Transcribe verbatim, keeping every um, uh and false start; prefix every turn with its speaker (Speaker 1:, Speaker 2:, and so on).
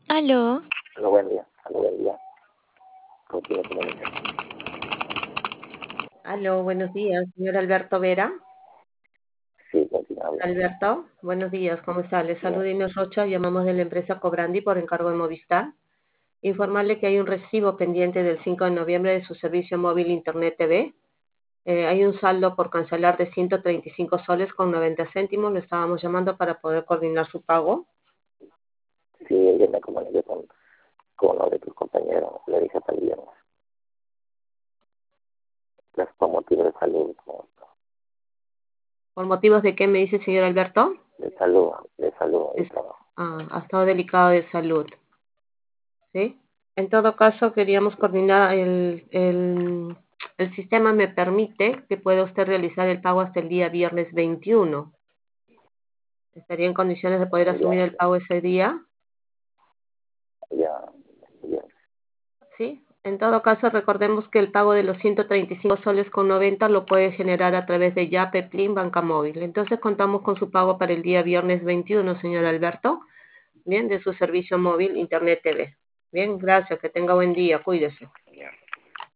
Speaker 1: Aló.
Speaker 2: Aló, buen día. Aló, buen día. ¿Con quién me comunico?
Speaker 3: Aló, buenos días, señor Alberto Vera.
Speaker 2: Sí, con quién habla.
Speaker 3: Alberto, buenos días, ¿cómo está? Le saluda Inés Rocha, llamamos de la empresa Cobrandi por encargo de Movistar. Informarle que hay un recibo pendiente del cinco de noviembre de su servicio móvil Internet T V. Eh, hay un saldo por cancelar de ciento treinta y cinco soles con noventa céntimos. Le estábamos llamando para poder coordinar su pago.
Speaker 2: Sí, ayer me comuniqué con, con uno de tus compañeros. Le dije hasta el viernes. Pues por motivos de salud. como-
Speaker 3: ¿Por motivos de qué me dice, señor Alberto?
Speaker 2: De salud, de salud y
Speaker 3: Es-
Speaker 2: trabajo.
Speaker 3: ah, ha estado delicado de salud. ¿Sí? En todo caso, queríamos coordinar el, el, el sistema me permite que pueda usted realizar el pago hasta el día viernes veintiuno. ¿Estaría en condiciones de poder asumir
Speaker 2: Ya,
Speaker 3: el pago ese día?
Speaker 2: ya, ya.
Speaker 3: ¿Sí? En todo caso, recordemos que el pago de los ciento treinta y cinco soles con noventa lo puede generar a través de Yape, Plin, Banca Móvil. Entonces, contamos con su pago para el día viernes veintiuno, señor Alberto. Bien, de su servicio móvil Internet T V. Bien, gracias. Que tenga buen día. Cuídese.